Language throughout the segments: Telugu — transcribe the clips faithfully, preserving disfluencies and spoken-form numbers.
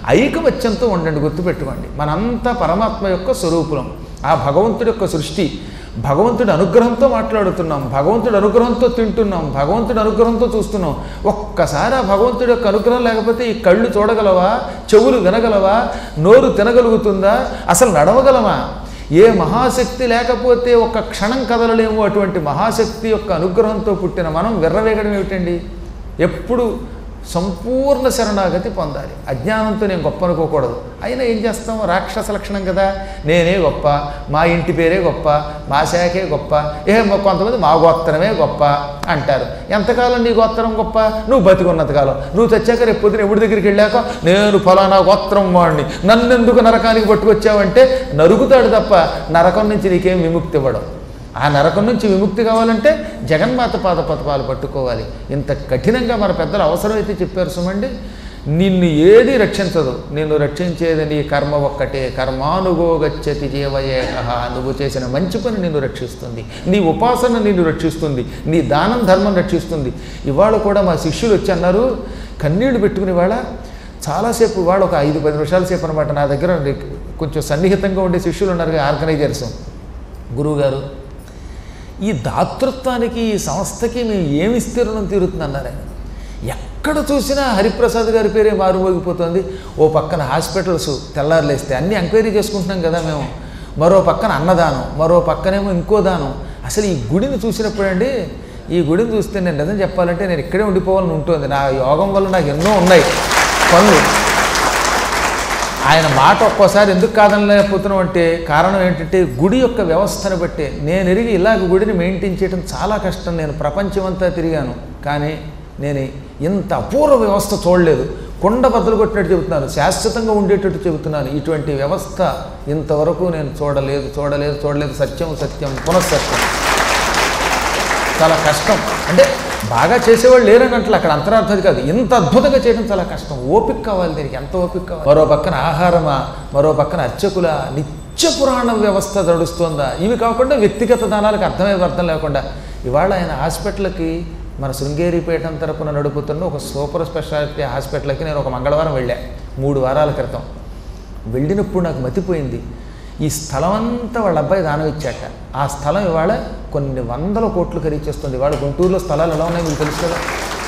ఐకమత్యంతో ఉండండి. గుర్తుపెట్టుకోండి, మనంతా పరమాత్మ యొక్క స్వరూపులం. ఆ భగవంతుడి యొక్క సృష్టి, భగవంతుడి అనుగ్రహంతో మాట్లాడుతున్నాం, భగవంతుడి అనుగ్రహంతో తింటున్నాం, భగవంతుడి అనుగ్రహంతో చూస్తున్నాం. ఒక్కసారి ఆ భగవంతుడి యొక్క అనుగ్రహం లేకపోతే ఈ కళ్ళు చూడగలవా, చెవులు వినగలవా, నోరు తినగలుగుతుందా, అసలు నడవగలమా? ఏ మహాశక్తి లేకపోతే ఒక్క క్షణం కదలలేము. అటువంటి మహాశక్తి యొక్క అనుగ్రహంతో పుట్టిన మనం విర్రవేగడం ఏమిటండి? ఎప్పుడు సంపూర్ణ శరణాగతి పొందాలి. అజ్ఞానంతో నేను గొప్ప అనుకోకూడదు. అయినా ఏం చేస్తాం, రాక్షస లక్షణం కదా, నేనే గొప్ప, మా ఇంటి పేరే గొప్ప, మా శాఖే గొప్ప, ఏ కొంతమంది మా గోత్రమే గొప్ప అంటారు. ఎంతకాలం నీ గోత్రం గొప్ప? నువ్వు బతికున్నంతకాలం. నువ్వు తెచ్చాక రేపు పొద్దున ఎవడి దగ్గరికి వెళ్ళాక నేను ఫలానా గోత్రం వాడిని, నన్నెందుకు నరకానికి పట్టుకొచ్చావంటే నరుకుతాడు తప్ప నరకం నుంచి నీకేం విముక్తి ఇవ్వడం. ఆ నరకం నుంచి విముక్తి కావాలంటే జగన్మాత పాద పథకాలు పట్టుకోవాలి. ఇంత కఠినంగా మన పెద్దలు అవసరమైతే చెప్పారు సుమండి. నిన్ను ఏది రక్షించదు, నిన్ను రక్షించేది నీ కర్మ ఒక్కటే. కర్మానుగోగచ్చతి జీవయేకః. నువ్వు చేసిన మంచి పని నిన్ను రక్షిస్తుంది, నీ ఉపాసన నిన్ను రక్షిస్తుంది, నీ దానం ధర్మం రక్షిస్తుంది. ఇవాళ కూడా మా శిష్యులు వచ్చి అన్నారు, కన్నీళ్లు పెట్టుకుని వాళ్ళ చాలాసేపు, వాళ్ళు ఒక ఐదు పది నిమిషాల సేపు అనమాట నా దగ్గర కొంచెం సన్నిహితంగా ఉండే శిష్యులు ఉన్నారు, ఆర్గనైజర్స్. గురువుగారు, ఈ దాతృత్వానికి, ఈ సంస్థకి మేము ఏమి స్థిరణం తీరుతుందన్నారు ఆయన. ఎక్కడ చూసినా హరిప్రసాద్ గారి పేరే మారుమోగిపోతుంది. ఓ పక్కన హాస్పిటల్స్ తెల్లారులేస్తే అన్నీ ఎంక్వైరీ చేసుకుంటున్నాం కదా మేము, మరో పక్కన అన్నదానం, మరో పక్కనేమో ఇంకో దానం. అసలు ఈ గుడిని చూసినప్పుడండి, ఈ గుడిని చూస్తే నేను నిజం చెప్పాలంటే నేను ఇక్కడే ఉండిపోవాలని ఉంటుంది. నా యోగం వల్ల నాకు ఎన్నో ఉన్నాయి పనులు. ఆయన మాట ఒక్కోసారి ఎందుకు కాదనలేకపోతున్నాం అంటే కారణం ఏంటంటే గుడి యొక్క వ్యవస్థను బట్టే. నేను ఎరిగి ఇలాగ గుడిని మెయింటైన్ చేయడం చాలా కష్టం. నేను ప్రపంచమంతా తిరిగాను, కానీ నేను ఇంత అపూర్వ వ్యవస్థ చూడలేదు. కొండ బద్దలు కొట్టినట్టు చెబుతున్నాను, శాశ్వతంగా ఉండేటట్టు చెబుతున్నాను. ఇటువంటి వ్యవస్థ ఇంతవరకు నేను చూడలేదు చూడలేదు చూడలేదు సత్యం సత్యం పునఃసత్యం. చాలా కష్టం. అంటే బాగా చేసేవాళ్ళు లేరని అట్లా అక్కడ అంతరార్థది కాదు, ఇంత అద్భుతంగా చేయడం చాలా కష్టం. ఓపిక కావాలి దీనికి, ఎంత ఓపిక కావాలి. మరో పక్కన ఆహారమా, మరో పక్కన అర్చకుల నిత్య పురాణ వ్యవస్థ నడుస్తుందా, ఇవి కాకుండా వ్యక్తిగత దానాలకు అర్థమయ్యే అర్థం లేకుండా. ఇవాళ ఆయన హాస్పిటల్కి, మన శృంగేరిపేటం తరపున నడుపుతున్న ఒక సూపర్ స్పెషాలిటీ హాస్పిటల్కి నేను ఒక మంగళవారం వెళ్ళా, మూడు వారాల క్రితం. వెళ్ళినప్పుడు నాకు మతిపోయింది, ఈ స్థలం అంతా వాళ్ళ అబ్బాయి దానం ఇచ్చాట. ఆ స్థలం ఇవాళ కొన్ని వందల కోట్లు ఖరీచేస్తుంది. ఇవాళ గుంటూరులో స్థలాలు ఎలా ఉన్నాయో మీకు తెలుసు కదా.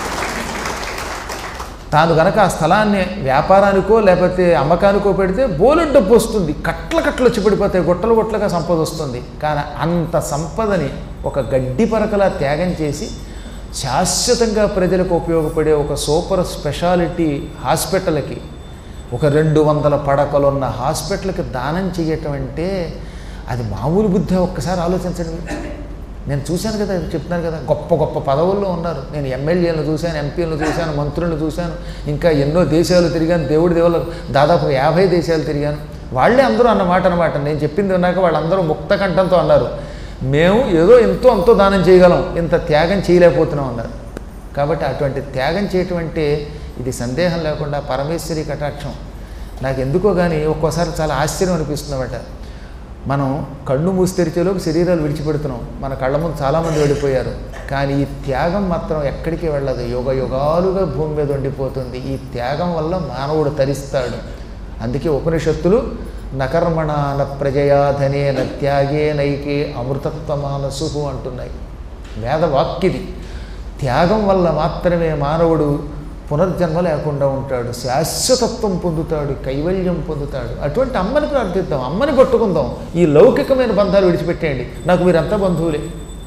తాను కనుక ఆ స్థలాన్ని వ్యాపారానికో లేకపోతే అమ్మకానికో పెడితే బోలెడు డబ్బు వస్తుంది, కట్ల కట్టలు వచ్చి పడిపోతాయి, గుట్టలు గుట్టలుగా సంపద వస్తుంది. కానీ అంత సంపదని ఒక గడ్డి పరకలా త్యాగం చేసి శాశ్వతంగా ప్రజలకు ఉపయోగపడే ఒక సూపర్ స్పెషాలిటీ హాస్పిటల్కి, ఒక రెండు వందల పడకలున్న హాస్పిటల్కి దానం చేయటం అంటే అది మామూలు బుద్ధి. ఒక్కసారి ఆలోచించండి. నేను చూశాను కదా, చెప్తున్నాను కదా, గొప్ప గొప్ప పదవుల్లో ఉన్నారు. నేను ఎమ్మెల్యేలను చూశాను, ఎంపీలను చూశాను, మంత్రులను చూశాను, ఇంకా ఎన్నో దేశాలు తిరిగాను, దేవుడి దేవుళ్ళు దాదాపు యాభై దేశాలు తిరిగాను. వాళ్ళే అందరూ అన్నమాట అనమాట. నేను చెప్పింది విన్నాక వాళ్ళందరూ ముక్త కంఠంతో అన్నారు, మేము ఏదో ఎంతో అంతో దానం చేయగలం, ఇంత త్యాగం చేయలేకపోతున్నాం అన్నారు. కాబట్టి అటువంటి త్యాగం చేయటం అంటే ఇది సందేహం లేకుండా పరమేశ్వరి కటాక్షం. నాకు ఎందుకో కానీ ఒక్కోసారి చాలా ఆశ్చర్యం అనిపిస్తుందన్నమాట. మనం కళ్ళు మూసి తెరిచేలోపు శరీరాలు విడిచిపెడుతున్నాం, మన కళ్ళ ముందు చాలామంది వెళ్ళిపోయారు, కానీ ఈ త్యాగం మాత్రం ఎక్కడికి వెళ్ళదు, యుగ యుగాలుగా భూమి మీద ఉండిపోతుంది. ఈ త్యాగం వల్ల మానవుడు తరిస్తాడు. అందుకే ఉపనిషత్తులు నకర్మణ న ప్రజయాధనే న త్యాగే నైకే అమృతత్వ మానసు అంటున్నాయి. వేదవాక్యది. త్యాగం వల్ల మాత్రమే మానవుడు పునర్జన్మ లేకుండా ఉంటాడు, శాశ్వతత్వం పొందుతాడు, కైవల్యం పొందుతాడు. అటువంటి అమ్మని ప్రార్థిద్దాం, అమ్మని పట్టుకుందాం. ఈ లౌకికమైన బంధాలు విడిచిపెట్టేయండి. నాకు మీరంతా బంధువులే,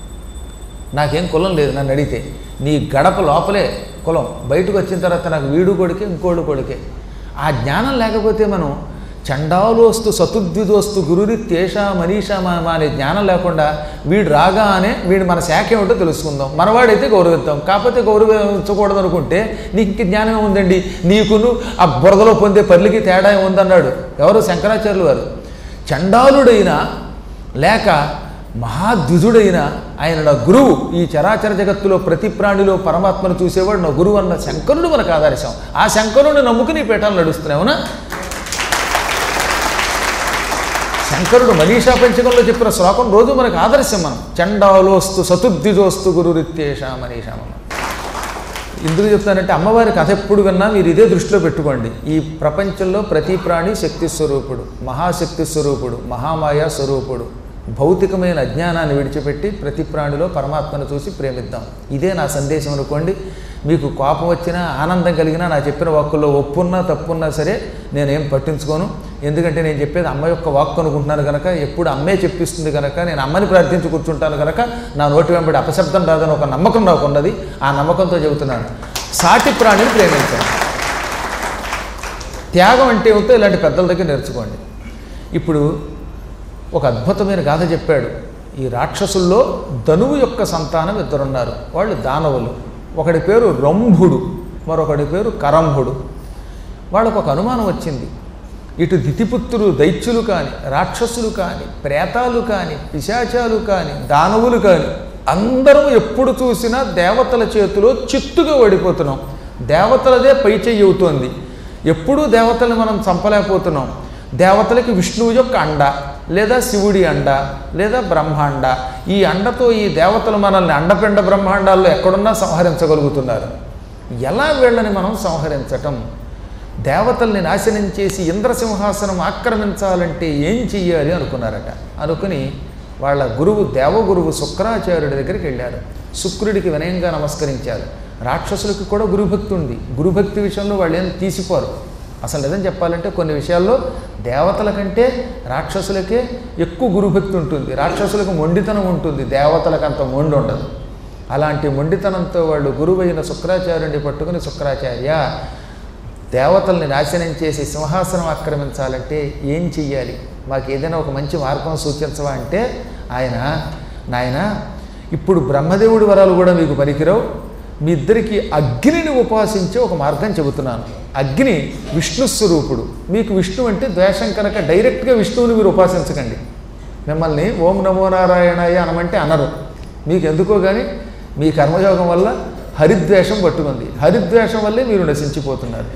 నాకేం కులం లేదు. నన్ను అడిగితే నీ గడప లోపలే కులం, బయటకు వచ్చిన తర్వాత నాకు వీడు కొడుకే ఇంకోడు కొడుకే. ఆ జ్ఞానం లేకపోతే మనం చండాలోస్తు సతుద్విదోస్తు గురురిత్యేషా మనీషా మా అనే జ్ఞానం లేకుండా వీడు రాగా అనే వీడు మన శాఖ ఏమిటో తెలుసుకుందాం, మనవాడైతే గౌరవిద్దాం. కాకపోతే గౌరవించకూడదు అనుకుంటే నీకు ఇంక జ్ఞానం ఏముందండి, నీకును ఆ బురదలో పొందే పర్లికి తేడా ఏముందన్నాడు ఎవరు, శంకరాచార్యులు వారు. చండాలుడైనా లేక మహాద్విజుడైన ఆయన నా గురువు, ఈ చరాచర జగత్తులో ప్రతి ప్రాణిలో పరమాత్మను చూసేవాడు నా గురువు అన్న శంకరుడు మనకు ఆదర్శం. ఆ శంకరుడిని నమ్ముకుని పీఠాలు నడుస్తున్నాయి. అవునా? శంకరుడు మనీషా పంచకంలో చెప్పిన శ్లోకం రోజు మనకు ఆదర్శం. మనం చండాలోస్తు సతుద్విజోస్తు గురురిత్యేషా మనీషా. ఎందుకు చెప్తానంటే అమ్మవారి కథ ఎప్పుడు విన్నా మీరు ఇదే దృష్టిలో పెట్టుకోండి. ఈ ప్రపంచంలో ప్రతి ప్రాణి శక్తి స్వరూపుడు, మహాశక్తి స్వరూపుడు, మహామాయా స్వరూపుడు. భౌతికమైన అజ్ఞానాన్ని విడిచిపెట్టి ప్రతి ప్రాణిలో పరమాత్మను చూసి ప్రేమిద్దాం. ఇదే నా సందేశం అనుకోండి. మీకు కోపం వచ్చినా ఆనందం కలిగినా నా చెప్పిన వాక్కుల్లో ఒప్పున్నా తప్పున్నా సరే నేనేం పట్టించుకోను. ఎందుకంటే నేను చెప్పేది అమ్మ యొక్క వాక్కు అనుకుంటున్నాను కనుక, ఎప్పుడు అమ్మే చెప్పిస్తుంది కనుక, నేను అమ్మని ప్రార్థించి కూర్చుంటాను కనుక నా నోటి వెంబడి అపశబ్దం రాదని ఒక నమ్మకం నాకు ఉన్నది. ఆ నమ్మకంతో చెబుతున్నాను. సాటి ప్రాణిని ప్రేమించండి. త్యాగం అంటే ఏమిటో ఇలాంటి పెద్దల దగ్గర నేర్చుకోండి. ఇప్పుడు ఒక అద్భుతమైన గాథ చెప్పాడు. ఈ రాక్షసుల్లో ధనువు యొక్క సంతానం ఇద్దరున్నారు. వాళ్ళు దానవులు. ఒకడి పేరు రంభుడు, మరొకడి పేరు కరంభుడు. వాళ్ళకు ఒక అనుమానం వచ్చింది. ఇటు దితిపుత్రులు దైత్యులు కానీ, రాక్షసులు కానీ, ప్రేతాలు కానీ, పిశాచాలు కానీ, దానవులు కానీ అందరం ఎప్పుడు చూసినా దేవతల చేతిలో చిత్తుగా ఓడిపోతున్నాం. దేవతలదే పై చెయ్యి అవుతోంది. ఎప్పుడూ దేవతల్ని మనం చంపలేకపోతున్నాం. దేవతలకి విష్ణువు యొక్క అండ, లేదా శివుడి అండ, లేదా బ్రహ్మాండ. ఈ అండతో ఈ దేవతలు మనల్ని అండపిండ బ్రహ్మాండాల్లో ఎక్కడున్నా సంహరించగలుగుతున్నారు. ఎలా వీళ్ళని మనం సంహరించటం? దేవతల్ని నాశనం చేసి ఇంద్రసింహాసనం ఆక్రమించాలంటే ఏం చెయ్యాలి అనుకున్నారట. అనుకుని వాళ్ళ గురువు దేవగురువు శుక్రాచార్యుడి దగ్గరికి వెళ్ళారు. శుక్రుడికి వినయంగా నమస్కరించారు. రాక్షసులకి కూడా గురుభక్తి ఉంది. గురుభక్తి విషయంలో వాళ్ళు ఏం తీసిపోరు. అసలు నిజం చెప్పాలంటే కొన్ని విషయాల్లో దేవతల కంటే రాక్షసులకే ఎక్కువ గురుభక్తి ఉంటుంది. రాక్షసులకు మొండితనం ఉంటుంది, దేవతలకు అంత మొండి ఉండదు. అలాంటి మొండితనంతో వాళ్ళు గురువైన శుక్రాచార్యుడిని పట్టుకుని, శుక్రాచార్య, దేవతల్ని నాశనం చేసి సింహాసనం ఆక్రమించాలంటే ఏం చెయ్యాలి? మాకు ఏదైనా ఒక మంచి మార్గం సూచించవా అంటే ఆయన, నాయన ఇప్పుడు బ్రహ్మదేవుడి వరాలు కూడా మీకు పనికిరావు. మీ ఇద్దరికి అగ్నిని ఉపాసించే ఒక మార్గం చెబుతున్నాను. అగ్ని విష్ణు స్వరూపుడు. మీకు విష్ణు అంటే ద్వేషం కనుక డైరెక్ట్గా విష్ణువుని మీరు ఉపాసించకండి. మిమ్మల్ని ఓం నమో నారాయణాయ అనమంటే అనరు. మీకు ఎందుకో కానీ మీ కర్మయోగం వల్ల హరిద్వేషం పట్టుకుంది. హరిద్వేషం వల్లే మీరు నశించిపోతున్నారు.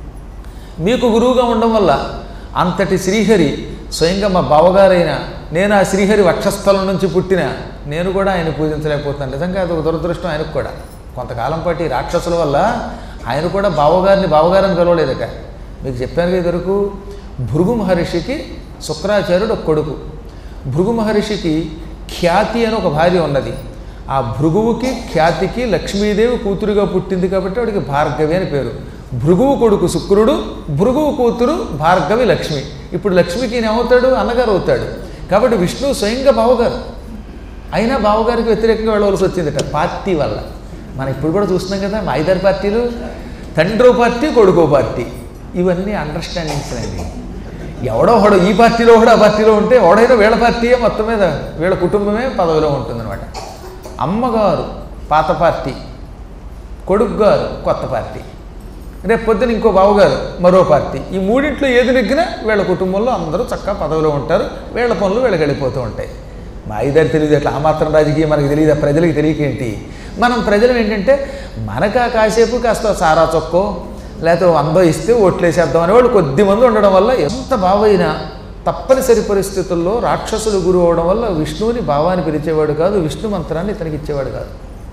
మీకు గురువుగా ఉండడం వల్ల అంతటి శ్రీహరి స్వయంగా మా బావగారైన నేను ఆ శ్రీహరి వక్షస్థలం నుంచి పుట్టిన నేను కూడా ఆయన పూజించలేకపోతున్నాను. నిజంగా అది ఒక దురదృష్టం ఆయనకు కూడా. కొంతకాలం పాటు ఈ రాక్షసుల వల్ల ఆయన కూడా బావగారిని బావగారిని పిలవలేదట. మీకు చెప్పాను కదా ఇదివరకు, భృగు మహర్షికి శుక్రాచార్యుడు ఒక కొడుకు. భృగు మహర్షికి ఖ్యాతి అని ఒక భార్య ఉన్నది. ఆ భృగువుకి ఖ్యాతికి లక్ష్మీదేవి కూతురుగా పుట్టింది కాబట్టి వాడికి భార్గవి అని పేరు. భృగువు కొడుకు శుక్రుడు, భృగువు కూతురు భార్గవి లక్ష్మి. ఇప్పుడు లక్ష్మికి ఈయన ఏమవుతాడు? అన్నగారు అవుతాడు. కాబట్టి విష్ణువు స్వయంగా బావగారు. అయినా బావగారికి వ్యతిరేకంగా వెళ్ళవలసి వచ్చిందట పార్టీ వల్ల. మనం ఇప్పుడు కూడా చూస్తున్నాం కదా, మా ఐదారు పార్టీలు, తండ్రో పార్టీ, కొడుకో పార్టీ. ఇవన్నీ అండర్స్టాండింగ్స్ అండి. ఎవడో ఒకడో ఈ పార్టీలో కూడా ఆ పార్టీలో ఉంటే ఎవడైనా వీళ్ళ పార్టీయే మొత్తం మీద వీళ్ళ కుటుంబమే పదవిలో ఉంటుందన్నమాట. అమ్మగారు పాత పార్టీ, కొడుకు గారు కొత్త పార్టీ, రేపు పొద్దున ఇంకో బావగారు మరో పార్టీ. ఈ మూడింట్లో ఏది నెగ్గినా వీళ్ళ కుటుంబంలో అందరూ చక్కగా పదవిలో ఉంటారు. వీళ్ళ పనులు వీళ్ళకి వెళ్ళిపోతూ ఉంటాయి. మా ఐదారు తెలియదు అట్లా ఆ మాత్రం రాజకీయం మనకి తెలియదు, ప్రజలకి తెలియకేంటి. మనం ప్రజలు ఏంటంటే మనకు ఆ కాసేపు కాస్త సారా చొక్కో లేకపోతే వందో ఇస్తే ఓట్లేసేద్దాం అనేవాళ్ళు కొద్దిమంది ఉండడం వల్ల ఎంత బావైనా తప్పనిసరి పరిస్థితుల్లో రాక్షసులు గురువు అవడం వల్ల విష్ణువుని భావాన్ని పిలిచేవాడు కాదు, విష్ణు మంత్రాన్ని ఇతనికి ఇచ్చేవాడు కాదు.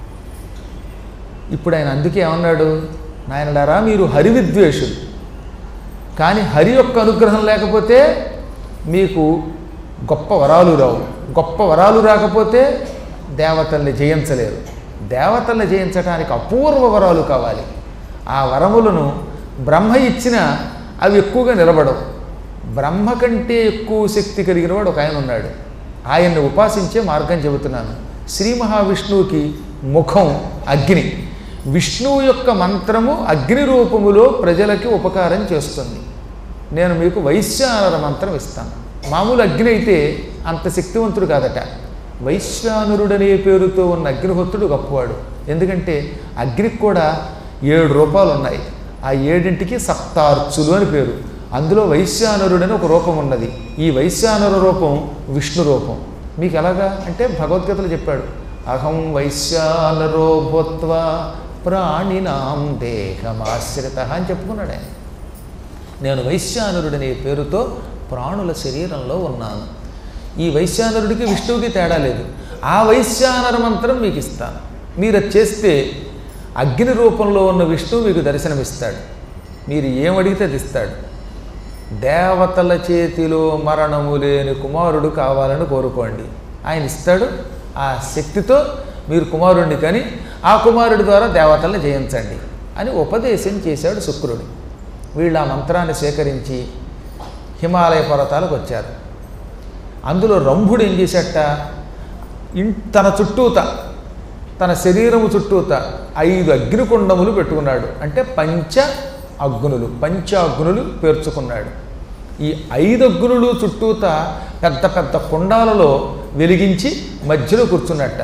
ఇప్పుడు ఆయన అందుకే ఏమన్నాడు, నాయనలారా మీరు హరి విద్వేషులు, కానీ హరి యొక్క అనుగ్రహం లేకపోతే మీకు గొప్ప వరాలు రావు, గొప్ప వరాలు రాకపోతే దేవతల్ని జయించలేరు. దేవతల్ని జయించడానికి అపూర్వ వరాలు కావాలి. ఆ వరములను బ్రహ్మ ఇచ్చినా అవి ఎక్కువగా నిలబడవు. బ్రహ్మ కంటే ఎక్కువ శక్తి కలిగిన వాడు ఒక ఆయన ఉన్నాడు. ఆయన్ని ఉపాసించే మార్గం చెబుతున్నాను. శ్రీ మహావిష్ణువుకి ముఖం అగ్ని. విష్ణువు యొక్క మంత్రము అగ్ని రూపములో ప్రజలకి ఉపకారం చేస్తుంది. నేను మీకు వైశ్వానర మంత్రం ఇస్తాను. మామూలు అగ్ని అయితే అంత శక్తివంతుడు కాదట. వైశ్వానరుడనే పేరుతో ఉన్న అగ్నిహోత్రుడు గొప్పవాడు. ఎందుకంటే అగ్నికి కూడా ఏడు రూపాలు ఉన్నాయి. ఆ ఏడింటికి సప్తార్చులు అని పేరు. అందులో వైశ్వానరుడని ఒక రూపం ఉన్నది. ఈ వైశ్వానర రూపం విష్ణు రూపం. మీకు ఎలాగా అంటే భగవద్గీతలో చెప్పాడు, అహం వైశ్వానరో భూత్వా ప్రాణినాం దేహమాశ్రిత అని చెప్పుకున్నాడు ఆయన. నేను వైశ్వానరుడనే పేరుతో ప్రాణుల శరీరంలో ఉన్నాను. ఈ వైశ్వానరుడికి విష్ణువుకి తేడా లేదు. ఆ వైశ్వానర మంత్రం మీకు ఇస్తాను. మీరు అది చేస్తే అగ్ని రూపంలో ఉన్న విష్ణువు మీకు దర్శనమిస్తాడు. మీరు ఏమడిగితే అది ఇస్తాడు. దేవతల చేతిలో మరణము లేని కుమారుడు కావాలని కోరుకోండి, ఆయన ఇస్తాడు. ఆ శక్తితో మీరు కుమారుడిని కానీ ఆ కుమారుడి ద్వారా దేవతల్ని జయించండి అని ఉపదేశం చేశాడు శుక్రుడు. వీళ్ళు ఆ మంత్రాన్ని స్వీకరించి హిమాలయ పర్వతాలకు వచ్చారు. అందులో రంభుడు ఏం చేశాట, ఇన్ తన చుట్టూత తన శరీరము చుట్టూత ఐదు అగ్నికుండములు పెట్టుకున్నాడు. అంటే పంచ అగ్నులు పంచ అగ్నులు పేర్చుకున్నాడు. ఈ ఐదు అగ్నులు చుట్టూత పెద్ద పెద్ద కుండాలలో వెలిగించి మధ్యలో కూర్చున్నట్ట.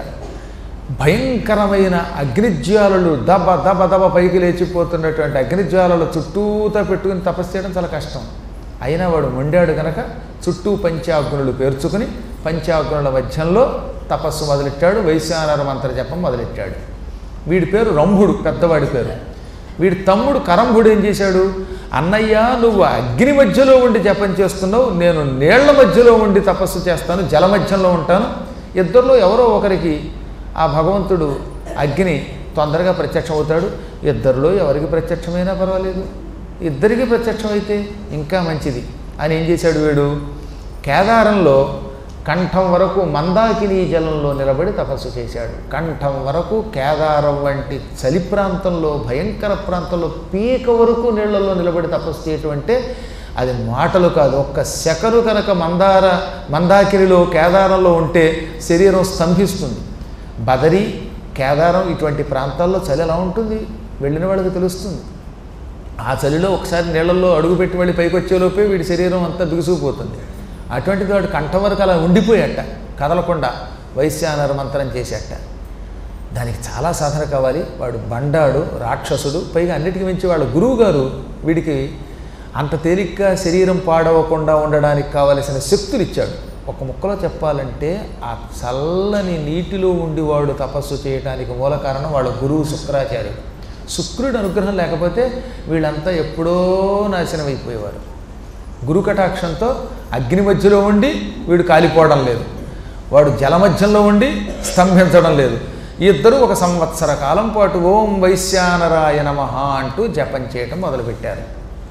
భయంకరమైన అగ్నిజ్వాలలు దబ దబ దబ పైకి లేచిపోతున్నటువంటి అగ్నిజ్వాలలు చుట్టూతా పెట్టుకుని తపస్సు చేయడం చాలా కష్టం. అయినా వాడు మొండాడు కనుక చుట్టూ పంచాగ్నులు పేర్చుకుని పంచాగ్నుల మధ్యంలో తపస్సు మొదలెట్టాడు. వైశ్వానర మంత్ర జపం మొదలెట్టాడు. వీడి పేరు రంభుడు, పెద్దవాడి పేరు. వీడి తమ్ముడు కరంభుడు ఏం చేశాడు, అన్నయ్య నువ్వు అగ్ని మధ్యలో ఉండి జపం చేస్తున్నావు, నేను నీళ్ల మధ్యలో ఉండి తపస్సు చేస్తాను, జల మధ్యంలో ఉంటాను. ఇద్దరిలో ఎవరో ఒకరికి ఆ భగవంతుడు అగ్ని తొందరగా ప్రత్యక్షం అవుతాడు. ఇద్దరిలో ఎవరికి ప్రత్యక్షమైనా పర్వాలేదు, ఇద్దరికి ప్రత్యక్షం అయితే ఇంకా మంచిది అని ఏం చేశాడు వీడు, కేదారంలో కంఠం వరకు మందాకిని జలంలో నిలబడి తపస్సు చేశాడు. కంఠం వరకు కేదారం వంటి చలి ప్రాంతంలో, భయంకర ప్రాంతంలో పీక వరకు నీళ్లలో నిలబడి తపస్సు చేయటం అంటే అది మాటలు కాదు. ఒక్క సెకను కనుక మందార మందాకినిలో కేదారంలో ఉంటే శరీరం స్తంభిస్తుంది. బదరి కేదారం ఇటువంటి ప్రాంతాల్లో చలి ఎలా ఉంటుంది వెళ్ళిన వాళ్ళకి తెలుస్తుంది. ఆ చలిలో ఒకసారి నీళ్ళల్లో అడుగుపెట్టి వెళ్ళి పైకి వచ్చేలోపే వీడి శరీరం అంతా బిగుసుకుపోతుంది. అటువంటిది వాడు కంఠం వరకు అలా ఉండిపోయాట, కదలకుండా వైశ్వానర మంత్రం చేసేట. దానికి చాలా సాధన కావాలి. వాడు బండాడు, రాక్షసుడు, పైగా అన్నిటికీ మించి వాళ్ళ గురువు గారు వీడికి అంత తేలిగ్గా శరీరం పాడవకుండా ఉండడానికి కావలసిన శక్తులు ఇచ్చాడు. ఒక ముక్కలో చెప్పాలంటే ఆ చల్లని నీటిలో ఉండి వాడు తపస్సు చేయడానికి మూల కారణం వాళ్ళ గురువు శుక్రాచార్యుడు. శుక్రుడి అనుగ్రహం లేకపోతే వీళ్ళంతా ఎప్పుడో నాశనం అయిపోయేవారు. గురు కటాక్షంతో అగ్ని మధ్యలో ఉండి వీడు కాలిపోవడం లేదు, వాడు జల మధ్యంలో ఉండి స్తంభించడం లేదు. ఈ ఇద్దరూ ఒక సంవత్సర కాలం పాటు ఓం వైశ్వానరాయ నమః అంటూ జపం చేయటం మొదలుపెట్టారు.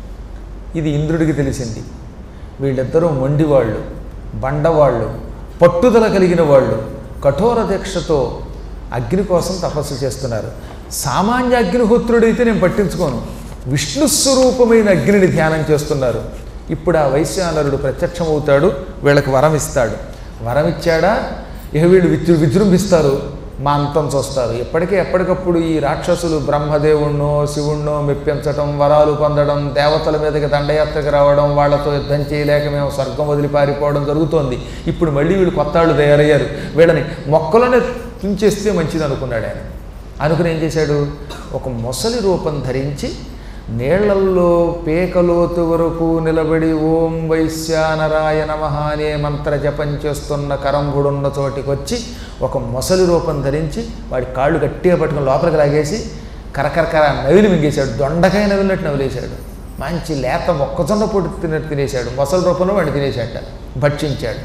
ఇది ఇంద్రుడికి తెలిసింది. వీళ్ళిద్దరూ మొండివాళ్ళు, బండవాళ్ళు, పట్టుదల కలిగిన వాళ్ళు, కఠోర దీక్షతో అగ్ని కోసం తపస్సు చేస్తున్నారు. సామాన్య అగ్నిహోత్రుడైతే నేను పట్టించుకోను, విష్ణు స్వరూపమైన అగ్నిని ధ్యానం చేస్తున్నారు. ఇప్పుడు ఆ వైశ్వానరుడు ప్రత్యక్షమవుతాడు, వీళ్ళకి వరం ఇస్తాడు. వరం ఇచ్చాడా ఇక వీళ్ళు విజృ విజృంభిస్తారు, మా అంతం చూస్తారు. ఎప్పటికీ ఎప్పటికప్పుడు ఈ రాక్షసులు బ్రహ్మదేవుణ్ణో శివుణ్ణో మెప్పించటం, వరాలు పొందడం, దేవతల మీదకి దండయాత్రకు రావడం, వాళ్ళతో యుద్ధం చేయలేక మేము స్వర్గం వదిలి పారిపోవడం జరుగుతోంది. ఇప్పుడు మళ్ళీ వీళ్ళు కొత్త వాళ్ళు తయారయ్యారు, వీళ్ళని మొక్కలోనే తుంచేస్తే మంచిది అనుకున్నాడు ఆయన. అనుకుని ఏం చేశాడు, ఒక మొసలి రూపం ధరించి నీళ్లల్లో పేకలోతు వరకు నిలబడి ఓం వైశ్వానరాయ నమః అనే మంత్ర జపం చేస్తున్న కరంభుడున్న చోటికి వచ్చి ఒక మొసలి రూపం ధరించి వాడి కాళ్ళు గట్టిగా పట్టుకుని లోపలికి లాగేసి కరకరకర నవిలి మింగేశాడు. దొండకాయ నవిలినట్టు నవిలేశాడు. మంచి లేత మొక్కజొన్న పొడి తిన్నట్టు తినేశాడు. మొసలి రూపంలో వాడిని తినేశాట, భక్షించాడు.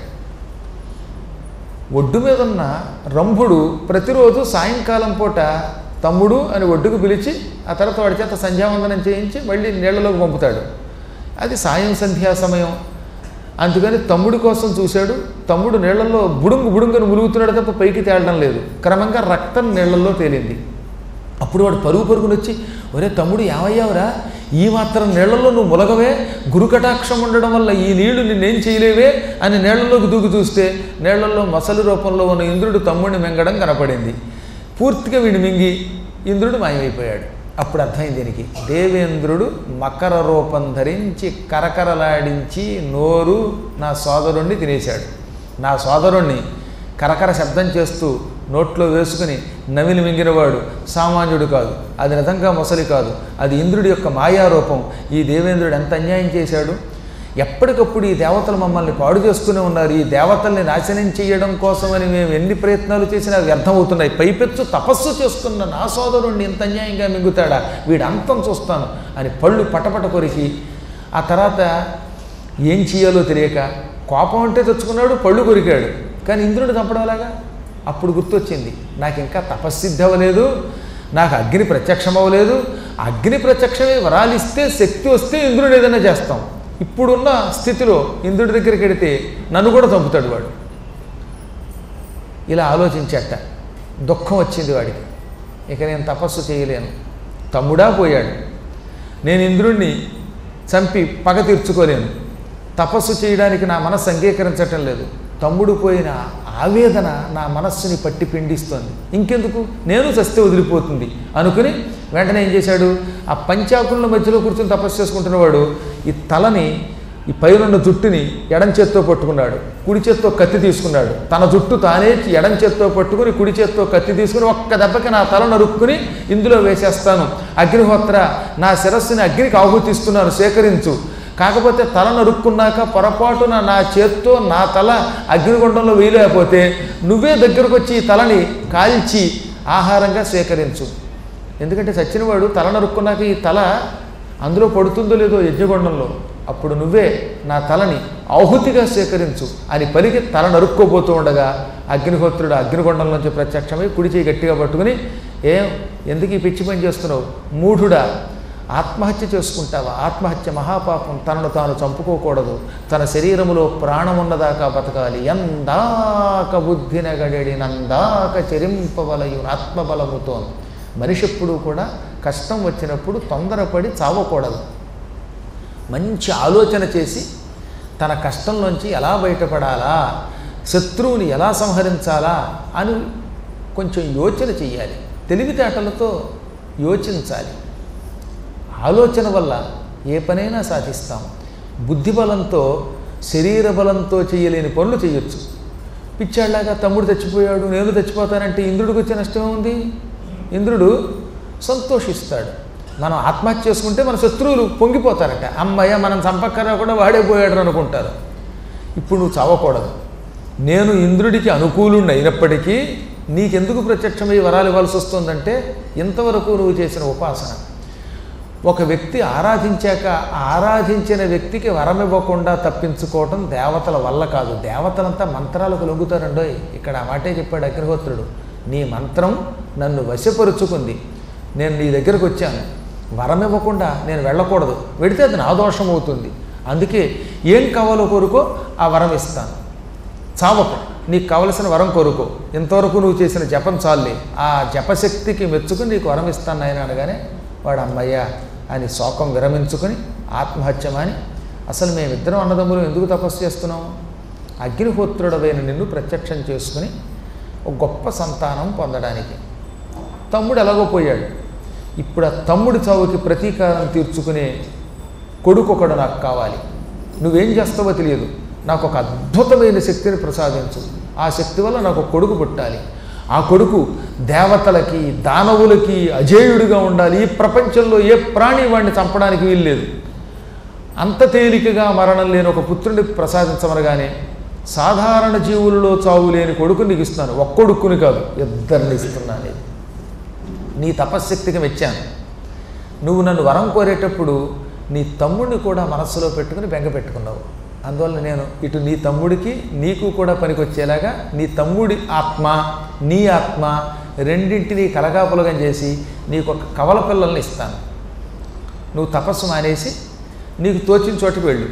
ఒడ్డు మీద ఉన్న రంభుడు ప్రతిరోజు సాయంకాలం పూట తమ్ముడు అని ఒడ్డుకు పిలిచి ఆ తర్వాత వాడి చేత సంధ్యావందనం చేయించి మళ్ళీ నీళ్లలోకి పంపుతాడు. అది సాయం సంధ్యా సమయం, అందుకని తమ్ముడి కోసం చూశాడు. తమ్ముడు నీళ్లలో బుడుంగు బుడుంగును ములుగుతున్నాడు తప్ప పైకి తేలడం లేదు. క్రమంగా రక్తం నీళ్లలో తేలింది. అప్పుడు వాడు పరుగు పరుగుని వచ్చి, ఒరే తమ్ముడు ఏమయ్యావురా, ఈ మాత్రం నీళ్లలో నువ్వు ములగవే, గురుకటాక్షం ఉండడం వల్ల ఈ నీళ్లు నిన్నేం చేయలేవే అని నీళ్లలోకి దూకి చూస్తే నీళ్లలో మొసలి రూపంలో ఉన్న ఇంద్రుడు తమ్ముడిని మింగడం కనపడింది. పూర్తిగా వీడిని మింగి ఇంద్రుడు మాయమైపోయాడు. అప్పుడు అర్థమైంది దీనికి, దేవేంద్రుడు మకర రూపం ధరించి కరకరలాడించి నోరు నా సోదరుణ్ణి తినేశాడు. నా సోదరుణ్ణి కరకర శబ్దం చేస్తూ నోట్లో వేసుకుని నవిలి మింగినవాడు సామాన్యుడు కాదు, అది నిజంగా మొసలి కాదు, అది ఇంద్రుడి యొక్క మాయారూపం. ఈ దేవేంద్రుడు ఎంత అన్యాయం చేశాడు. ఎప్పటికప్పుడు ఈ దేవతలు మమ్మల్ని పాడు చేస్తూనే ఉన్నారు. ఈ దేవతల్ని నాశనం చేయడం కోసమని మేము ఎన్ని ప్రయత్నాలు చేసినా వ్యర్థమవుతున్నాయి. పైపెచ్చు తపస్సు చేస్తున్న నా సోదరుణ్ణి ఇంత అన్యాయంగా మింగుతాడా, వీడు అంతం చూస్తాను అని పళ్ళు పటపట కొరికి ఆ తర్వాత ఏం చేయాలో తెలియక కోపం అంటే తెచ్చుకున్నాడు, పళ్ళు కొరికాడు. కానీ ఇంద్రుడు చంపడం అలాగా. అప్పుడు గుర్తొచ్చింది, నాకు ఇంకా తపస్సిద్ధి అవ్వలేదు, నాకు అగ్ని ప్రత్యక్షం అవ్వలేదు. అగ్ని ప్రత్యక్షమే వరాలిస్తే శక్తి వస్తే ఇంద్రుడు ఏదైనా చేస్తాం. ఇప్పుడున్న స్థితిలో ఇంద్రుడి దగ్గరికి వెడితే నన్ను కూడా చంపుతాడు వాడు. ఇలా ఆలోచించట. దుఃఖం వచ్చింది వాడికి. ఇక నేను తపస్సు చేయలేను. తమ్ముడా పోయాడు. నేను ఇంద్రుడిని చంపి పగ తీర్చుకోలేను. తపస్సు చేయడానికి నా మనస్సు అంగీకరించటం లేదు. తమ్ముడు పోయిన ఆవేదన నా మనస్సుని పట్టి పిండిస్తోంది. ఇంకెందుకు, నేను చస్తే వదిలిపోతుంది అనుకుని వెంటనే ఏం చేశాడు, ఆ పంచాకుల మధ్యలో కూర్చొని తపస్సు చేసుకుంటున్నవాడు ఈ తలని, ఈ పైనున్న జుట్టుని ఎడం చేత్తో పట్టుకున్నాడు. కుడి చేత్తో కత్తి తీసుకున్నాడు. తన జుట్టు తానే ఎడం చేత్తో పట్టుకుని కుడి చేత్తో కత్తి తీసుకుని ఒక్క దెబ్బకి నా తల నరుక్కుని ఇందులో వేసేస్తాను. అగ్నిహోత్ర, నా శిరస్సుని అగ్నికి ఆహుతిస్తున్నాను, సేకరించు. కాకపోతే తల నరుక్కున్నాక పొరపాటున నా చేత్తో నా తల అగ్నిగుండంలో వేయలేకపోతే నువ్వే దగ్గరకు వచ్చి ఈ తలని కాల్చి ఆహారంగా స్వీకరించు. ఎందుకంటే చచ్చినవాడు తల నరుక్కున్నాక ఈ తల అందులో పడుతుందో లేదో యజ్ఞగుండంలో, అప్పుడు నువ్వే నా తలని ఆహుతిగా స్వీకరించు అని పలికి తల నరుక్కోబోతూ ఉండగా అగ్నిహోత్రుడు అగ్నిగుండంలోంచి ప్రత్యక్షమై కుడి చేయి గట్టిగా పట్టుకుని, ఏం ఎందుకు ఈ పిచ్చి పని చేస్తున్నావు మూఢుడా, ఆత్మహత్య చేసుకుంటావా? ఆత్మహత్య మహాపాపం. తనను తాను చంపుకోకూడదు. తన శరీరములో ప్రాణం ఉన్నదాకా బతకాలి. ఎందాక బుద్ధిన గడెడి నందాక చెరింపవలయు ఆత్మబలముతో. మనిషి ఎప్పుడూ కూడా కష్టం వచ్చినప్పుడు తొందరపడి చావకూడదు. మంచి ఆలోచన చేసి తన కష్టంలోంచి ఎలా బయటపడాలా, శత్రువుని ఎలా సంహరించాలా అని కొంచెం యోచన చెయ్యాలి. తెలివితేటలతో యోచించాలి. ఆలోచన వల్ల ఏ పనైనా సాధిస్తాం. బుద్ధిబలంతో, శరీర బలంతో చేయలేని పనులు చేయొచ్చు. పిచ్చాళ్ళలాగా తమ్ముడు చచ్చిపోయాడు నేను చచ్చిపోతానంటే ఇంద్రుడికి వచ్చే నష్టమే ఉంది. ఇంద్రుడు సంతోషిస్తాడు. మనం ఆత్మహత్య చేసుకుంటే మన శత్రువులు పొంగిపోతారట. అమ్మయ్య మనం చంపక్కరా కూడా వాడే పోయాడు అనుకుంటారు. ఇప్పుడు నువ్వు చావకూడదు. నేను ఇంద్రుడికి అనుకూలుండి అయినప్పటికీ నీకెందుకు ప్రత్యక్షమై వరాలు ఇవ్వాల్సి వస్తుందంటే ఇంతవరకు నువ్వు చేసిన ఉపాసన. ఒక వ్యక్తి ఆరాధించాక ఆరాధించిన వ్యక్తికి వరం ఇవ్వకుండా తప్పించుకోవటం దేవతల వల్ల కాదు. దేవతలంతా మంత్రాలకు లొంగుతారండోయ్. ఇక్కడ ఆ మాటే చెప్పాడు అగ్నిహోత్రుడు. నీ మంత్రం నన్ను వశపరుచుకుంది. నేను నీ దగ్గరకు వచ్చాను, వరం ఇవ్వకుండా నేను వెళ్ళకూడదు. వెడితే అది నా దోషం అవుతుంది. అందుకే ఏం కావాలో కోరుకో ఆ వరం ఇస్తాను. చావకు, నీకు కావలసిన వరం కోరుకో. ఇంతవరకు నువ్వు చేసిన జపం చాలే, ఆ జపశక్తికి మెచ్చుకుని నీకు వరం ఇస్తాను ఆయన అనగానే వాడు అమ్మయ్య అని శోకం విరమించుకొని ఆత్మహత్యమాని, అసలు మేమిద్దరం అన్నదమ్ములు ఎందుకు తపస్సు చేస్తున్నాం? అగ్నిహోత్రుడవైన నిన్ను ప్రత్యక్షం చేసుకుని ఒక గొప్ప సంతానం పొందడానికి. తమ్ముడు ఎలాగో పోయాడు. ఇప్పుడు ఆ తమ్ముడి చావుకి ప్రతీకారం తీర్చుకునే కొడుకు ఒకడు నాకు కావాలి. నువ్వేం చేస్తావో తెలియదు. నాకు ఒక అద్భుతమైన శక్తిని ప్రసాదించు. ఆ శక్తి వల్ల నాకు ఒక కొడుకు పుట్టాలి. ఆ కొడుకు దేవతలకి దానవులకి అజేయుడిగా ఉండాలి. ఈ ప్రపంచంలో ఏ ప్రాణి వాడిని చంపడానికి వీల్లేదు. అంత తేలికగా మరణం లేని ఒక పుత్రుడిని ప్రసాదించమనగానే సాధారణ జీవులలో చావు లేని కొడుకుని నీకు ఇస్తున్నాను. ఒక్కొడుకుని కాదు, ఇద్దరిని ఇస్తున్నాను. నీ తపశ్శక్తికి మెచ్చాను. నువ్వు నన్ను వరం కోరేటప్పుడు నీ తమ్ముడిని కూడా మనస్సులో పెట్టుకుని బెంగ పెట్టుకున్నావు. అందువల్ల నేను ఇటు నీ తమ్ముడికి నీకు కూడా పనికొచ్చేలాగా నీ తమ్ముడి ఆత్మ నీ ఆత్మ రెండింటినీ కలగాపులగం చేసి నీకు ఒక కవల పిల్లల్ని ఇస్తాను. నువ్వు తపస్సు మానేసి నీకు తోచిన చోటుకు వెళ్ళు.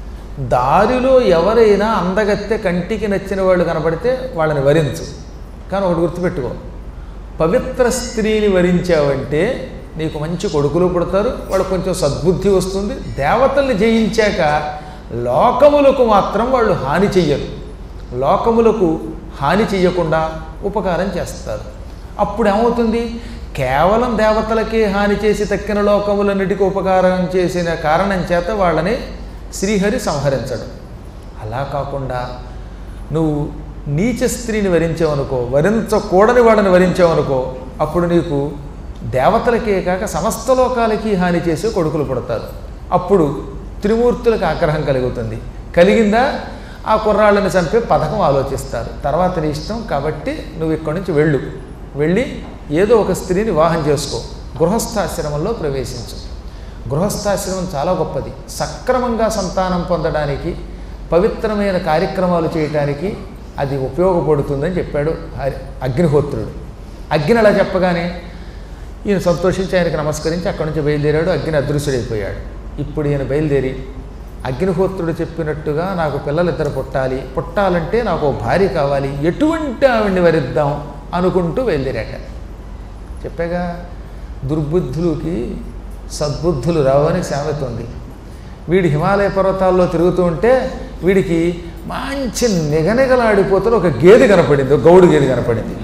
దారిలో ఎవరైనా అందగత్తె కంటికి నచ్చిన వాళ్ళు కనబడితే వాళ్ళని వరించు. కానీ ఒకటి గుర్తుపెట్టుకో, పవిత్ర స్త్రీని వరించావంటే నీకు మంచి కొడుకులు పుడతారు. వాళ్ళు కొంచెం సద్బుద్ధి వస్తుంది. దేవతల్ని జయించాక లోకములకు మాత్రం వాళ్ళు హాని చెయ్యరు. లోకములకు హాని చెయ్యకుండా ఉపకారం చేస్తారు. అప్పుడు ఏమవుతుంది? కేవలం దేవతలకే హాని చేసి తక్కిన లోకములన్నిటికీ ఉపకారం చేసిన కారణం చేత వాళ్ళని శ్రీహరి సంహరించడం. అలా కాకుండా నువ్వు నీచ స్త్రీని వరించావనుకో, వరించకూడని వాడిని వరించావనుకో, అప్పుడు నీకు దేవతలకే కాక సమస్త లోకాలకి హాని చేసే కొడుకులు పుడతారు. అప్పుడు త్రిమూర్తులకు ఆగ్రహం కలుగుతుంది. కలిగిందా ఆ కుర్రాళ్ళని చంపే పథకం ఆలోచిస్తారు. తర్వాత నీ ఇష్టం. కాబట్టి నువ్వు ఇక్కడి నుంచి వెళ్ళు. వెళ్ళి ఏదో ఒక స్త్రీని వివాహం చేసుకో. గృహస్థాశ్రమంలో ప్రవేశించు. గృహస్థాశ్రమం చాలా గొప్పది. సక్రమంగా సంతానం పొందడానికి, పవిత్రమైన కార్యక్రమాలు చేయటానికి అది ఉపయోగపడుతుందని చెప్పాడు అగ్నిహోత్రుడు. అగ్ని అలా చెప్పగానే ఈయన సంతోషించి ఆయనకు నమస్కరించి అక్కడి నుంచి బయలుదేరాడు. అగ్ని అదృశ్యుడైపోయాడు. ఇప్పుడు ఈయన బయలుదేరి అగ్నిహోత్రుడు చెప్పినట్టుగా నాకు పిల్లలిద్దరు పుట్టాలి, పుట్టాలంటే నాకు భార్య కావాలి, ఎటువంటి ఆవిడ్ని వరిద్దాం అనుకుంటూ బయలుదేరాట. చెప్పాగా దుర్బుద్ధులకి సద్బుద్ధులు రావని సామెత ఉంది. వీడి హిమాలయ పర్వతాల్లో తిరుగుతూ ఉంటే వీడికి మంచి నిగనిగలాడిపోతున్న ఒక గేదె కనపడింది, ఒక గౌడు గేదె కనపడింది.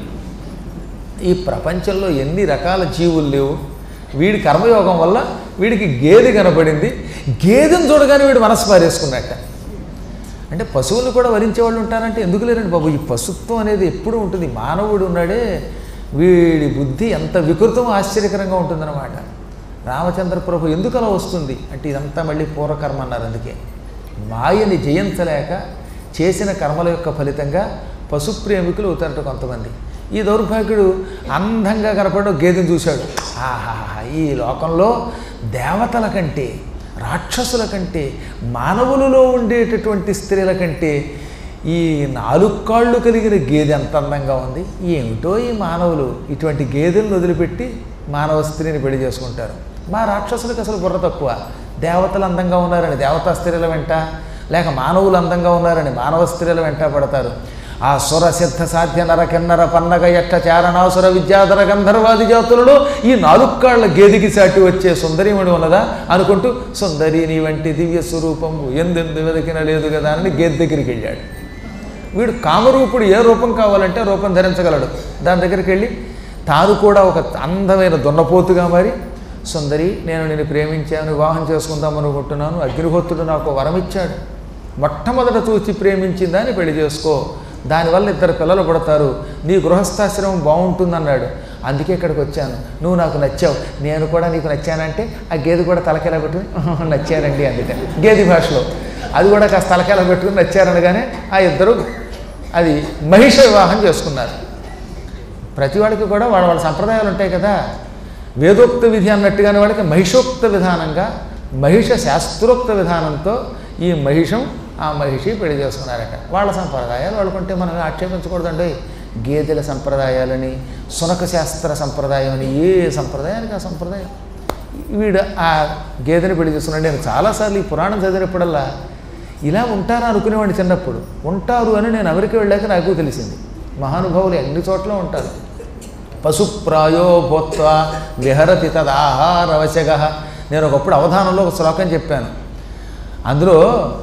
ఈ ప్రపంచంలో ఎన్ని రకాల జీవులు లేవు, వీడి కర్మయోగం వల్ల వీడికి గేదె కనపడింది. గేదెను చూడగానే వీడు మనసు పారేసుకున్నట్ట. అంటే పశువులు కూడా వరించే వాళ్ళు ఉంటారంటే ఎందుకు లేరండి బాబు, ఈ పశుత్వం అనేది ఎప్పుడూ ఉంటుంది. మానవుడు ఉన్నాడే వీడి బుద్ధి ఎంత వికృతం ఆశ్చర్యకరంగా ఉంటుందన్నమాట. రామచంద్ర ప్రభు ఎందుకు అలా వస్తుంది అంటే ఇదంతా మళ్ళీ పూర్వకర్మ అన్నారు. అందుకే మాయని జయించలేక చేసిన కర్మల యొక్క ఫలితంగా పశుప్రేమికులు అవుతారట కొంతమంది. ఈ దౌర్భాగ్యుడు అందంగా కనపడడం గేదెను చూశాడు. ఆహాహా, ఈ లోకంలో దేవతల కంటే, రాక్షసుల కంటే, మానవులలో ఉండేటటువంటి స్త్రీల కంటే ఈ నాలుగు కాళ్ళు కలిగిన గేదె ఎంత అందంగా ఉంది. ఏమిటో ఈ మానవులు ఇటువంటి గేదెలను వదిలిపెట్టి మానవ స్త్రీని పెళ్లి చేసుకుంటారు. మా రాక్షసులకు అసలు బుర్ర తక్కువ. దేవతలు అందంగా ఉన్నారని దేవతా స్త్రీల వెంట, లేక మానవులు అందంగా ఉన్నారని మానవ స్త్రీల వెంట పడతారు. ఆ సుర సిద్ధ సాధ్య నర కిన్నర పన్నగ యక్ష చారణాసుర విద్యాధర గంధర్వాది జాతులలో ఈ నాలుగు కాళ్ల గేదికి సాటి వచ్చే సుందరిమణి ఉన్నదా అనుకుంటూ సుందరి నీ వంటి దివ్య స్వరూపము ఎందెందు వెదకిన లేదు కదా అని గేదె దగ్గరికి వెళ్ళాడు. వీడు కామరూపుడు ఏ రూపం కావాలంటే రూపం ధరించగలడు. దాని దగ్గరికి వెళ్ళి తాను కూడా ఒక అందమైన దున్నపోతుగా మారి, సుందరి నేను నేను ప్రేమించాను, వివాహం చేసుకుందాం అనుకుంటున్నాను, అగ్నిహోత్రుడు నాకు వరం ఇచ్చాడు, మొట్టమొదట చూసి ప్రేమించిందాన్ని పెళ్లి చేసుకో, దానివల్ల ఇద్దరు పిల్లలు పుడతారు, నీ గృహస్థాశ్రమం బాగుంటుందన్నాడు. అందుకే ఇక్కడికి వచ్చాను, నువ్వు నాకు నచ్చావు, నేను కూడా నీకు నచ్చానంటే ఆ గేదె కూడా తలకేలా పెట్టుకుని నచ్చారండి అందుకే గేదె భాషలో అది కూడా కాస్త తలకేలా పెట్టుకుని నచ్చారనగానే ఆ ఇద్దరు అది మహిష వివాహం చేసుకున్నారు. ప్రతి వాడికి కూడా వాళ్ళ వాళ్ళ సంప్రదాయాలు ఉంటాయి కదా. వేదోక్త విధి అన్నట్టుగానే వాళ్ళకి మహిషోక్త విధానంగా, మహిష శాస్త్రోక్త విధానంతో ఈ మహిషం ఆ మహిషి పెళ్లి చేసుకున్నారట. వాళ్ళ సంప్రదాయాలు వాళ్ళకుంటే మనం ఆక్షేపించకూడదండి. గేదెల సంప్రదాయాలని, సునక శాస్త్ర సంప్రదాయం అని, ఏ సంప్రదాయానికి ఆ సంప్రదాయం. వీడు ఆ గేదెని పెళ్లి చేసుకున్నాడు. నేను చాలాసార్లు ఈ పురాణం చదివినప్పుడల్లా ఇలా ఉంటారా అనుకునేవాడిని చిన్నప్పుడు. ఉంటారు అని నేను అమెరికా వెళ్ళాక నాకు తెలిసింది. మహానుభావులు అన్ని చోట్ల ఉంటారు. పశుప్రాయో భూత్వ విహరతి తదాహారవశగ. నేను ఒకప్పుడు అవధానంలో ఒక శ్లోకం చెప్పాను. అందులో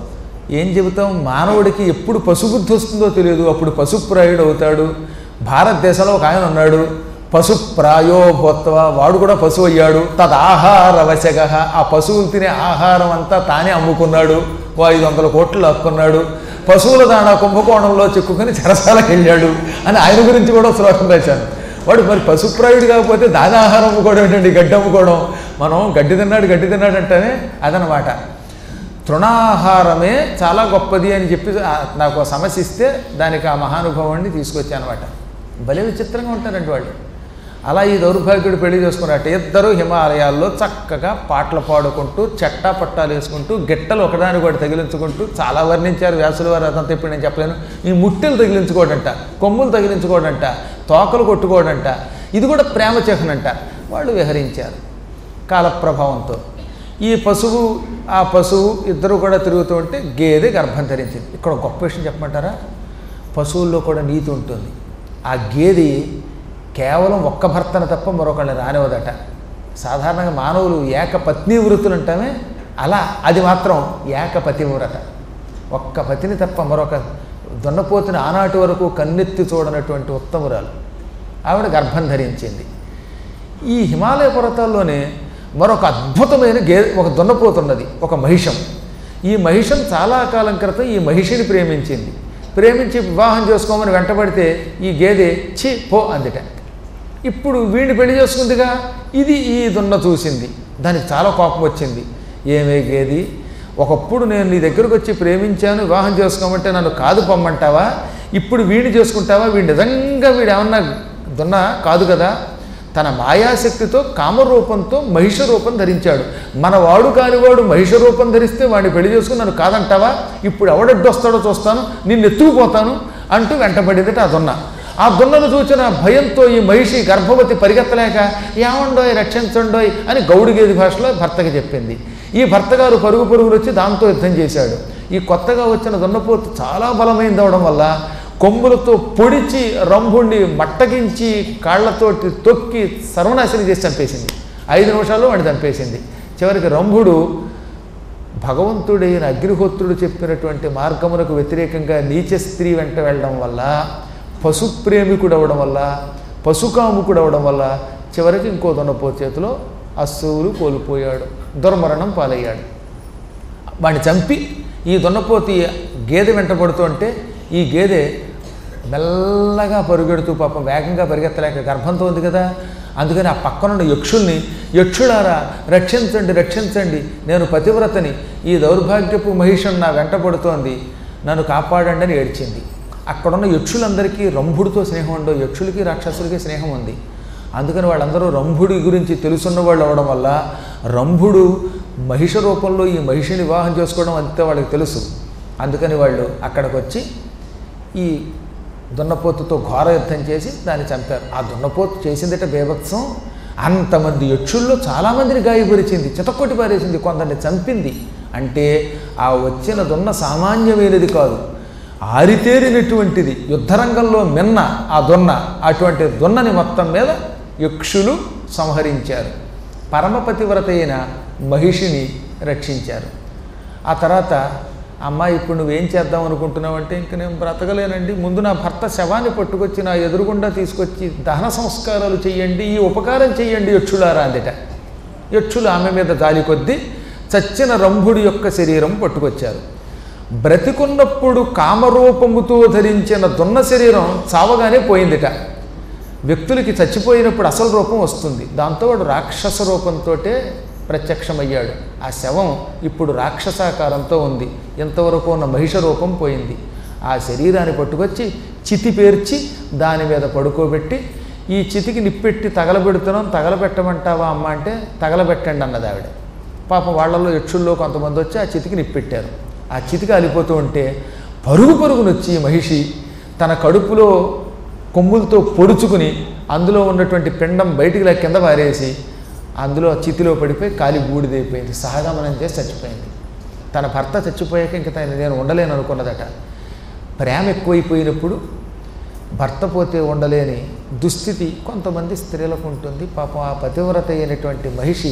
ఏం చెబుతాం, మానవుడికి ఎప్పుడు పశుబుద్ధి వస్తుందో తెలియదు, అప్పుడు పశుప్రాయుడు అవుతాడు. భారతదేశంలో ఒక ఆయన ఉన్నాడు, పశుప్రాయో భూత్వ, వాడు కూడా పశువు అయ్యాడు. తదాహారవశగ, ఆ పశువులు తినే ఆహారం అంతా తానే అమ్ముకున్నాడు, ఓ ఐదు వందల కోట్లు లాక్కున్నాడు. పశువుల దాణా కుంభకోణంలో చిక్కుకొని చెరసాలకు వెళ్ళాడు అని ఆయన గురించి కూడా శ్లోకం రాశాను. వాడు మరి పశుప్రాయుడు కాకపోతే దాని ఆహారం అమ్ముకోవడం ఏంటండి, గడ్డి అమ్ముకోవడం. మనం గడ్డి తిన్నాడు గడ్డి తిన్నాడు అంటేనే అదనమాట. తృణాహారమే చాలా గొప్పది అని చెప్పి నాకు సమస్య ఇస్తే దానికి ఆ మహానుభావాన్ని తీసుకొచ్చానమాట. భలే విచిత్రంగా ఉంటారండి వాళ్ళు. అలా ఈ దౌర్భాగ్యుడు పెళ్లి చేసుకున్నట్టు ఇద్దరు హిమాలయాల్లో చక్కగా పాటలు పాడుకుంటూ, చెట్టా పట్టాలు వేసుకుంటూ, గిట్టలు ఒకదాని కూడా తగిలించుకుంటూ, చాలా వర్ణించారు వ్యాసుల వారు, అదంతా ఇప్పుడు నేను చెప్పలేను. ఈ ముట్టెలు తగిలించుకోవడంట, కొమ్ములు తగిలించుకోవడంట, తోకలు కొట్టుకోవడంట, ఇది కూడా ప్రేమ చిహ్నంట. వాళ్ళు విహరించారు కాలప్రభావంతో. ఈ పశువు ఆ పశువు ఇద్దరు కూడా తిరుగుతూ ఉంటే గేదె గర్భం ధరించింది. ఇక్కడ గొప్ప విషయం చెప్పమంటారా, పశువుల్లో కూడా నీతి ఉంటుంది. ఆ గేదె కేవలం ఒక్క భర్తను తప్ప మరొకళ్ళని రానివ్వదట. సాధారణంగా మానవులు ఏకపత్ని వృత్తులు అంటామే, అలా అది మాత్రం ఏకపతివ్రత. ఒక్క పతిని తప్ప మరొక దున్నపోతుని ఆనాటి వరకు కన్నెత్తి చూడనటువంటి ఉత్తమురాలు. ఆవిడ గర్భం ధరించింది. ఈ హిమాలయ పర్వతాల్లోనే మరొక అద్భుతమైన గే ఒక దున్నపోతున్నది, ఒక మహిషం. ఈ మహిషం చాలా కాలం క్రితం ఈ మహిషిని ప్రేమించింది. ప్రేమించి వివాహం చేసుకోమని వెంటబడితే ఈ గేదె చి పో అందుట. ఇప్పుడు వీడిని పెళ్లి చేసుకుందిగా, ఇది ఈ దున్న చూసింది, దానికి చాలా కోపం వచ్చింది. ఏమే గేది, ఒకప్పుడు నేను నీ దగ్గరకు వచ్చి ప్రేమించాను, వివాహం చేసుకోమంటే నన్ను కాదు పొమ్మంటావా, ఇప్పుడు వీడిని చేసుకుంటావా, వీడు నిజంగా వీడు ఏమన్నా దున్న కాదు కదా. తన మాయాశక్తితో కామరూపంతో మహిష రూపం ధరించాడు. మన వాడు కానివాడు మహిష రూపం ధరిస్తే వాడిని పెళ్లి చేసుకుని నన్ను కాదంటావా, ఇప్పుడు ఎవడడ్డు వస్తాడో చూస్తాను, నిన్ను ఎత్తుకుపోతాను అంటూ వెంటబడిందట ఆ దున్న. ఆ దున్నను చూచిన భయంతో ఈ మహిషి గర్భవతి పరిగెత్తలేక ఏమండోయ్ రక్షించండోయ్ అని గౌడు గేది భాషలో భర్తకి చెప్పింది. ఈ భర్తగారు పరుగు పరుగులు వచ్చి దాంతో యుద్ధం చేశాడు. ఈ కొత్తగా వచ్చిన దున్నపోతు చాలా బలమైంది అవడం వల్ల కొమ్ములతో పొడిచి రంభుణ్ణి మట్టగించి కాళ్లతోటి తొక్కి సర్వనాశనం చేసి చంపేసింది. ఐదు నిమిషాల్లో వాడిని చంపేసింది. చివరికి రంభుడు భగవంతుడైన అగ్నిహోత్రుడు చెప్పినటువంటి మార్గమునకు వ్యతిరేకంగా నీచ స్త్రీ వెంట వెళ్ళడం వల్ల, పశుప్రేమికుడు అవడం వల్ల, పశుకాముకుడు అవడం వల్ల చివరికి ఇంకో దున్నపోతు చేతిలో అస్సులు కోల్పోయాడు, దుర్మరణం పాలయ్యాడు. వాడిని చంపి ఈ దున్నపోతి గేదె వెంట పడుతుంటే ఈ గేదె మెల్లగా పరుగెడుతూ పాపం వేగంగా పరిగెత్తలేక గర్భంతో ఉంది కదా, అందుకని ఆ పక్కనున్న యక్షుల్ని యక్షులారా రక్షించండి రక్షించండి, నేను పతివ్రతని, ఈ దౌర్భాగ్యపు మహిషం నా వెంట పడుతోంది, నన్ను కాపాడండి అని ఏడ్చింది. అక్కడున్న యక్షులందరికీ రంభుడితో స్నేహం ఉండో, యక్షులకి రాక్షసులకి స్నేహం ఉంది. అందుకని వాళ్ళందరూ రంభుడి గురించి తెలుసున్న వాళ్ళు అవడం వల్ల రంభుడు మహిష రూపంలో ఈ మహిషిని వివాహం చేసుకోవడం అంతే వాళ్ళకి తెలుసు. అందుకని వాళ్ళు అక్కడికి వచ్చి ఈ దున్నపోతుతో ఘోర యుద్ధం చేసి దాన్ని చంపారు. ఆ దున్నపోతు చేసిందట బీభత్సం. అంతమంది యక్షుల్లో చాలామందిని గాయపరిచింది, చితక్కొట్టి పారేసింది, కొందరిని చంపింది. అంటే ఆ వచ్చిన దున్న సామాన్యమైనది కాదు, ఆరితేరినటువంటిది, యుద్ధరంగంలో మిన్న ఆ దున్న. అటువంటి దున్నని మొత్తం మీద యక్షులు సంహరించారు. పరమపతివ్రత అయిన మహిషిని రక్షించారు. ఆ తర్వాత అమ్మ ఇప్పుడు నువ్వేం చేద్దాం అనుకుంటున్నావు అంటే, ఇంక నేను బ్రతకలేనండి, ముందు నా భర్త శవాన్ని పట్టుకొచ్చి నా ఎదురుగుండా తీసుకొచ్చి దహన సంస్కారాలు చెయ్యండి, ఈ ఉపకారం చెయ్యండి యక్షులారా అందట. యక్షులు ఆమె మీద జాలి కొద్దీ చచ్చిన రంభుడి యొక్క శరీరం పట్టుకొచ్చారు. బ్రతికున్నప్పుడు కామరూపముతో ధరించిన దున్న శరీరం చావగానే పోయిందిట. వ్యక్తులకి చచ్చిపోయినప్పుడు అసలు రూపం వస్తుంది, దాంతో వాడు రాక్షస రూపంతో ప్రత్యక్షమయ్యాడు. ఆ శవం ఇప్పుడు రాక్షసాకారంతో ఉంది, ఎంతవరకు ఉన్న మహిష రూపం పోయింది. ఆ శరీరాన్ని పట్టుకొచ్చి చితి పేర్చి దాని మీద పడుకోబెట్టి, ఈ చితికి నిప్పెట్టి తగలబెడుతున్నాం, తగలబెట్టమంటావా అమ్మ అంటే తగలబెట్టండి అన్నది ఆవిడ. పాపం వాళ్ళల్లో యక్షుల్లో కొంతమంది వచ్చి ఆ చితికి నిప్పెట్టారు. ఆ చితికి అలిపోతూ ఉంటే పరుగు పరుగునొచ్చి మహిషి తన కడుపులో కొమ్ములతో పొడుచుకుని అందులో ఉన్నటువంటి పిండం బయటికి ఇలా కింద పారేసి అందులో చితిలో పడిపోయి కాలి బూడిదైపోయింది, సహగమనం చేసి చచ్చిపోయింది. తన భర్త చచ్చిపోయాక ఇంక తను నేను ఉండలేను అనుకున్నదట. ప్రేమ ఎక్కువైపోయినప్పుడు భర్త పోతే ఉండలేని దుస్థితి కొంతమంది స్త్రీలకు ఉంటుంది. పాపం ఆ పతివ్రత అయినటువంటి మహిషి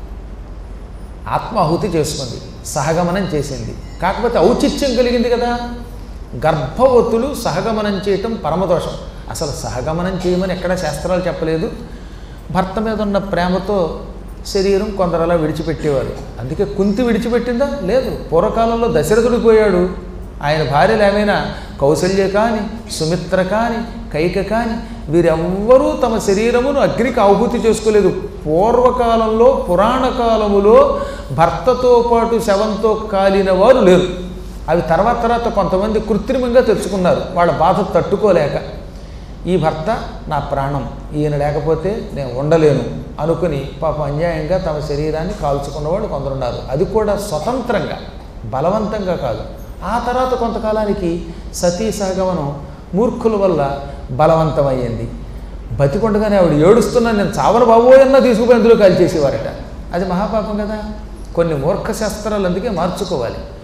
ఆత్మాహుతి చేసుకుంది, సహగమనం చేసింది. కాకపోతే ఔచిత్యం కలిగింది కదా, గర్భవతులు సహగమనం చేయటం పరమదోషం. అసలు సహగమనం చేయమని ఎక్కడా శాస్త్రాలు చెప్పలేదు. భర్త మీద ఉన్న ప్రేమతో శరీరం కొందరలా విడిచిపెట్టేవారు. అందుకే కుంతి విడిచిపెట్టిందా? లేదు. పూర్వకాలంలో దశరథుడు పోయాడు, ఆయన భార్యలు ఏమైనా కౌసల్య కానీ, సుమిత్ర కానీ, కైక కానీ వీరెవ్వరూ తమ శరీరమును అగ్నికి ఆహుతి చేసుకోలేదు. పూర్వకాలంలో పురాణ కాలములో భర్తతో పాటు శవంతో కాలిన వారు లేరు. అవి తర్వాత తర్వాత కొంతమంది కృత్రిమంగా తెచ్చుకున్నారు, వాళ్ళ బాధ తట్టుకోలేక. ఈ భర్త నా ప్రాణం, ఈయన లేకపోతే నేను ఉండలేను అనుకుని పాప అన్యాయంగా తమ శరీరాన్ని కాల్చుకున్నవాళ్ళు కొందరున్నారు. అది కూడా స్వతంత్రంగా, బలవంతంగా కాదు. ఆ తర్వాత కొంతకాలానికి సతీ సహగమనం మూర్ఖుల వల్ల బలవంతమయ్యింది. బతికొండగానే ఆవిడ ఏడుస్తున్నా నేను చావన బాబోయన్నా తీసుకుపోయి అందులో కాల్చేసేవారట. అది మహాపాపం కదా. కొన్ని మూర్ఖ శాస్త్రాలు అందుకే మార్చుకోవాలి.